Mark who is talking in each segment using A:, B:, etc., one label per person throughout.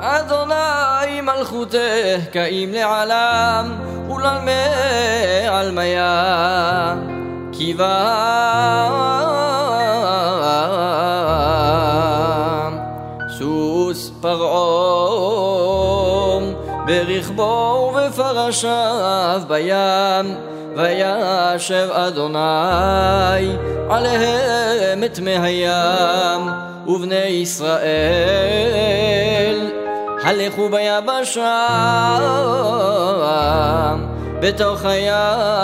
A: אדוני מלכותך קיים לעולם ולעלמי עלמיה כיוון סוס פרעה ברכבו ובפרשיו בים וישב אדוני עליהם את מי הים ובני ישראל הלכו ביבשה בתוך הים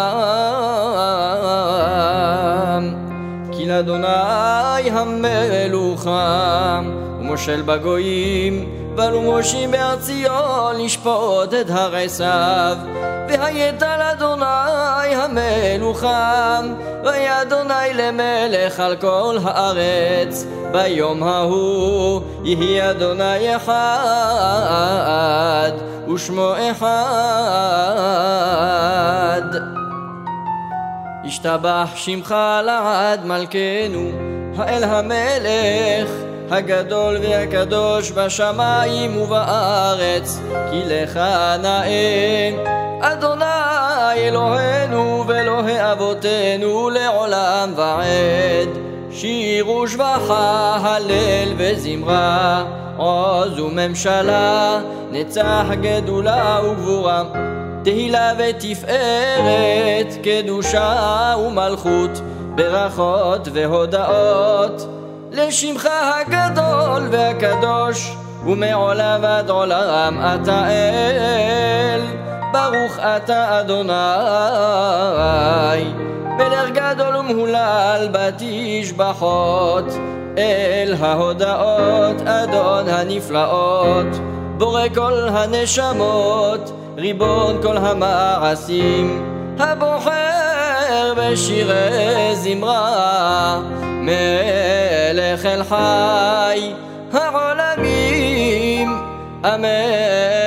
A: כי לאדוני המלוכה ומושל בגויים ולו מושיע בארציו לשפוט את הרעשיו והייתה לאדוני המלוכה והיה אדוני למלך על כל הארץ ביום ההוא יהיה אדוני אחד ושמו אחד ישתבח שמך לעד מלכנו האל המלך הגדול והקדוש בשמיים ובארץ כי לך נאה אדוני אלוהינו ואלוהי אבותינו לעולם ועד שיר ושבחה הלל וזמרה עוז וממשלה נצח גדולה וגבורה תהילה ותפארת קדושה ומלכות ברכות והודאות לשמך הגדול והקדוש ומעולם ועד עולם אתה אל ברוך אתה אדוני מלך גדול ומהולל בתשבחות אל ההודאות אדון הנפלאות בורא כל הנשמות ריבון כל המעשים הבוחר בשירי זמרה מלך אל חי העולמים אמן.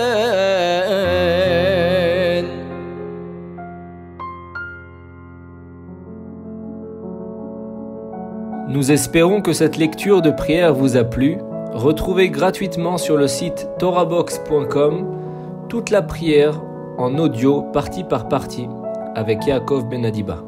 B: Nous espérons que cette lecture de prière vous a plu. Retrouvez gratuitement sur le site torahbox.com toute la prière en audio partie par partie avec Yaakov Ben Adiba.